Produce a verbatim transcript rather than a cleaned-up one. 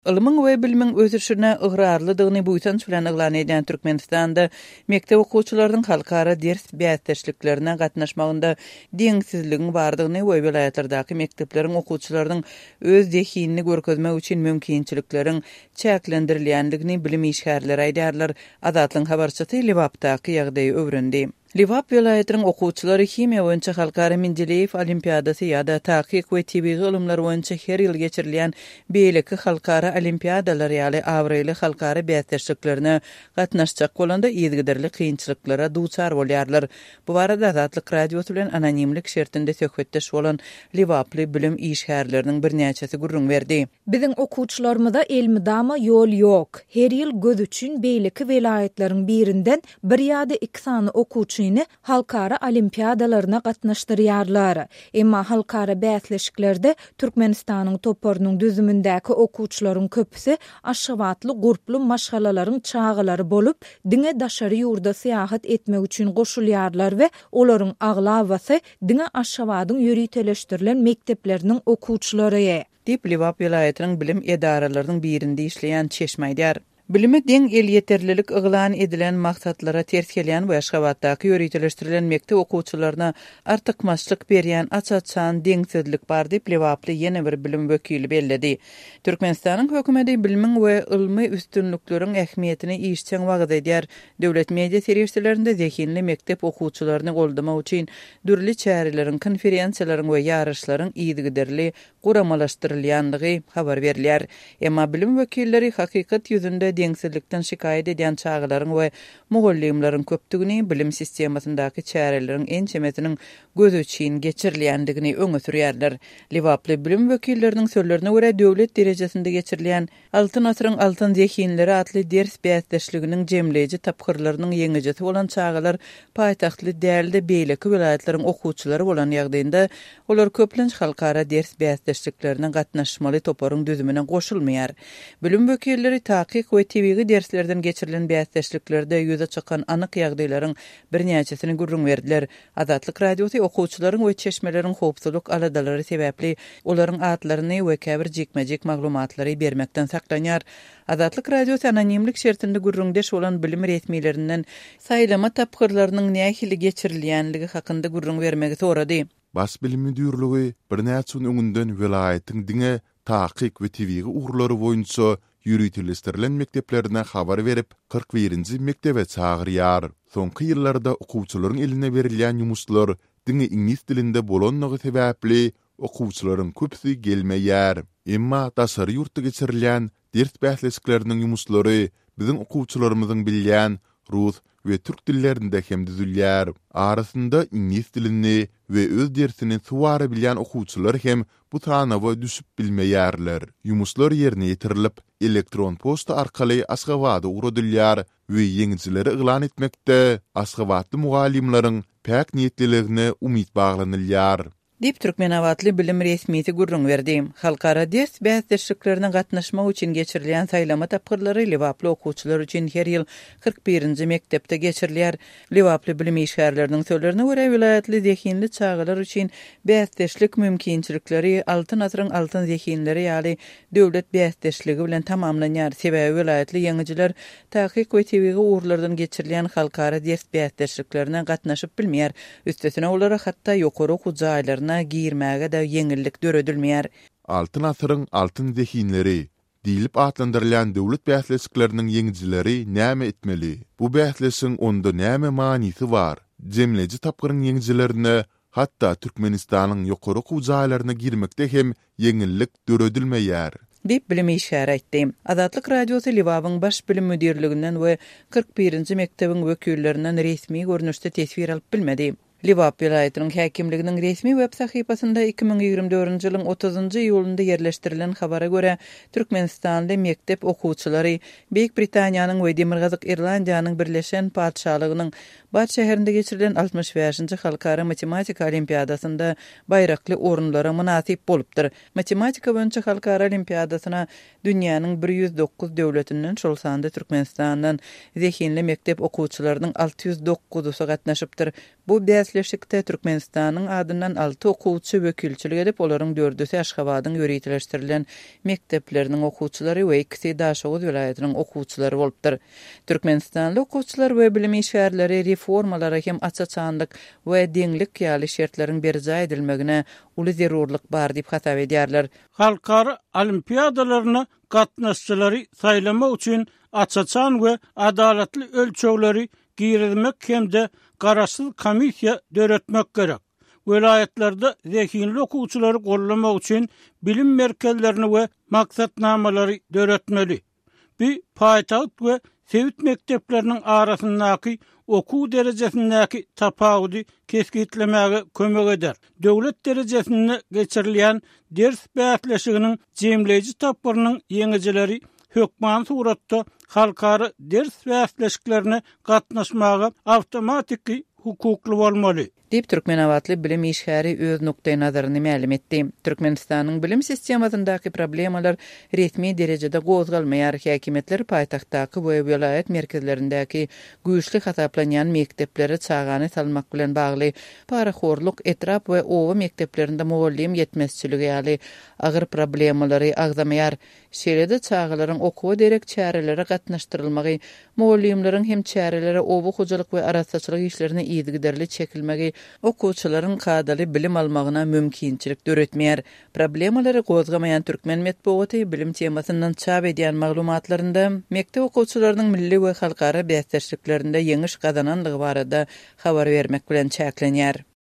Ilmyň we bilimiň ösüşine ıgrarlydygyny buýsanç bilen yglan eden Türkmenistanda mektep okuwçylarynyň halkara ders bäsleşliklerine gatnaşmagynda deňsizligiň bardygyny we vilayatlardaky mektepleriň okuwçylarynyň öz dehinini görkezmek üçin mümkinçilikleriň çäklendirilýändigini bilim işgärleri aýdarlar. Adatlyň habarçysy Liwapdaky ýagdaýy öwrendi. Liwap vilayatynyň okuwçylary himiýa boýunça halkara Mendeleýew olimpiadasy ýa-da takyk we tebii gylymlar boýunça her ýyl geçirilýän beýleki halkara olimpiadalar ýaly awraýly halkara bäsleşliklerine gatnaşjak bolanda ýygyderli kynçylyklara duçar bolýarlar. Bu barada Azatlyk radiosu bilen anonimlik şertinde söhbetdeş bolan Liwaply bilim işgärleriniň birnäçesi gurrun berdi. Biziň okuwçylarymyzda elmi-dama ýol ýok. Her ýyl göz üçin beýleki vilayatlaryň birinden bir ýa-da iki sany okuwçy halkara olimpiadalarına gatnaşdyrýarlar. Emma halkara bäsleşiklerde Türkmenistanyň toporunyň düzümündäki okuwçylaryň köpüsi aşgabatly gurply maşgalalaryň çağılary bolup, diňe daşary ýurda syýahat etmek üçin goşulýarlar we olaryň aglawasy diňe aşgabatyň ýöriteleşdirilen mektepleriniň okuwçylary. Dip Liwap vilayatynyň bilim edaralarynyň birinde işleýän Çeşmaýdar. Bilimi deň el ýeterlilik yglan edilen maksatlara ters gelýän we Aşgabatdaky ýöriteleşdirilen mektep okuwçylaryna artykmaçlyk berýän açaçan deňsizlik bar diýip Liwaply ýene bir bilim wekili belledi. Türkmenistanyň hökümeti bilimiň we ilmi üstünlikleriň ähmiýetini işçiň wagt edýär. Döwlet media serwislerinde zehinli mektep okuwçylaryny goldamak üçin dürli çäreleriň, konferensiýalaryň we ýarışlaryň ýygyderli guramalaşdyrylýandygy habar berilýär. Emma bilim wekilleri hakykat ýüzünde deňsizlikden şikayet edýän çağılaryň we mugallimleriň köpdigini, bilim sistemasyndaky çäreleriň ençemesiniň göz üçin geçirilýändigini öňe sürýärler. Liwaply bilim wekilleriniň sözlerine görä döwlet derejesinde geçirilýän altyn asyryň altyn zehinleri atly ders bäsleşliginiň jemleýici tapkyrlarynyň ýeňejesi bolan çağılar paýtaxtly dälde beýleki vilayatlaryň okuwçylary bolan ýagdaýynda olar köplenç halkara ders bäsleşliklerine gatnaşmaly toporuň düzümine goşulmaýar. Bilim wekilleri takyk we tebii derslerden geçirilen bäsleşliklerde ýüze çykan anyk ýagdaýlaryň birnäçesini gurrun berdiler. Azatlyk radiosu okuwçylaryň we çeşmeleriň howpsuzlyk aladalary sebäpli olaryň adlaryny we käbir jekmejek maglumatlary bermekden saklanýar. Azatlyk radiosu anonimlik şertinde gurrundeş bolan bilim resmiýetlerinden saýlama tapkyrlarynyň nähili geçirilýänligi hakynda gurrun bermegi sorady. Bas bilim müdürligi birnäçe gün öňünden vilayatyň diňe takyk we tebii ugrulary boýunça ýöriteleşdirilen mekteplerine habar berip kırk birinji mektebe çağırýar. Soňky ýyllarda okuwçylaryň eline berilýän ýumuşlar diňe ingilis dilinde bolanlygy sebäpli okuwçylaryň köpüsi gelmeýär. Emma daşary ýurtda geçirilýän ders bäsleşikleriniň ýumuşlary biziň okuwçylarymyzyň bilýän rus we türk dillerinde hem düzülýär. Arasynda ingilis dilini we öz dersini suwara bilýän okuwçylar hem bu tanawa düşüp bilmeýärler. Ýumuşlar ýerine ýetirilip elektron posta arkaly Aşgabatda uradylýar we ýeňijileri yglan etmekde Aşgabatly mugallimlaryň päk niýetliligine umyt baglanylýar. Dip Türkmen awatly bilim resmiýeti gurrun berdi. Halkara ders bäsleşiklerine gatnaşmak üçin geçirilýän saýlama tapkyrlary Liwaply okuwçylar üçin her ýyl kırk birinji mektepde geçirilýär. Liwaply bilim işgärleriniň sözlerine görä vilayatly zehinli çağılar üçin bäsleşlik mümkinçilikleri altyn asyryň altyn zehinleri ýaly döwlet bäsleşligi bilen tamamlanýar. Sebäbi vilayatly ýeňijiler takyk we tebii ugrlardan geçirilýän halkara ders bäsleşiklerine gatnaşyp bilmeýär. Üstesine olara hatda ýokary okuwçylaryna girmäge de ýeňillik döredilmeýär. Altyn asyryň altyn zehinleri diýilip atlandyrylýan döwlet bäsleşikleriniň ýeňijileri näme etmeli? Bu bäsleşiň onda näme manysy bar? Jemleji tapkyryň ýeňijilerine hatda Türkmenistanyň ýokary okuwçylaryna girmekde hem ýeňillik döredilmeýär. Dip bilim işgäri etdi. Azatlyk radiosu Liwapyň baş bilim müdirliginden we kırk birinji mektebiň wekillerinden resmi görnüşde tesbir alyp bilmedi. Liwap vilayatynyň häkimliginiň resmi web sahypasynda iki ming ýygrimi dördünji ýylyň otuzynjy ýulynda ýerleşdirilen habara görä Türkmenistanda mektep okuwçylary Beýik Britaniýanyň we Demirgazyk Irlandiýanyň birleşen padşahlygynyň Bat şäherinde geçirilen altmış beşinji halkara matematika olimpiadasynda baýrakly orunlara münasip bolupdyr. Matematika boýunça halkara olimpiadasyna dünýäniň bir ýüz dokuz döwletinden şol sanda Türkmenistandan zehinli mektep okuwçylarynyň alty ýüz dokuzy gatnaşypdyr. Bu kesleşikde Türkmenistanyň adından altı okuwçy wekilçilik edip, olaryň dördüsi Aşgabatyň ýöreýtileşdirilen mekdepleriniň okuwçylary we ikisi Daşoğuz vilayatynyň okuwçylary bolupdyr. Türkmenistanly okuwçylar we bilim işgärleri reformalara hem açaçanlyk we deňlik ýaly şertleriň berja edilmegine uly zerurlyk bar diýip hatap edýärler. Halkara olimpiadalaryna gatnaşçylary saýlamak üçin açaçan we adalatly ölçegleri girizmek hemde garaşsyz komissiýa döretmek gerek. Welaýatlerde zekinli okuwçylary gollamak üçin bilim merkezlerini we maksatnamalary döretmeli. Bir paýtagat we sewit mektepleriniň arasyndaky okuw derejesindäki tapawudy keskitlemäge kömek eder. Döwlet derejesinde geçirilýän ders bäsleşiginiň jemleýici tapyrynyň ýeňijileri hökman suratda halkara ders bäsleşiklerine gatnaşmaga awtomatik hukukly bolmaly. Dip Türkmenawatly bilim işgäri öz nukdaý nazaryny ma'lum etdi. Türkmenistanyň bilim sistemasyndaky problemalar resmi derejede gozgalmaýar. Häkimetler paýtagtdaky we vilayet merkezlerindäki güýçli hasaplanýan mektepleri çağany salmak bilen bagly paraxorluk, etrap we owa mekteplerinde muallim ýetmezçiligi ýaly agyr problemalary agzamaýar. Şeýlede çağalaryň okuw derek çäreleri gatnaşdyrylmagy, muallimleriň hem çärelere owa hojalyk we arasaçylyk işlerine ýygyderli çekilmegi okuwçylaryň kadaly bilim almagyna mümkinçilik döretmeýär. Problemalary gozgamaýan Türkmen medeniýeti bilim temasyndan çap edýän maglumatlarynda mektep okuwçylarynyň milli we halkara bäsleşiklerinde ýeňiş gazananlygy barada habar bermek bilen çäklenýär.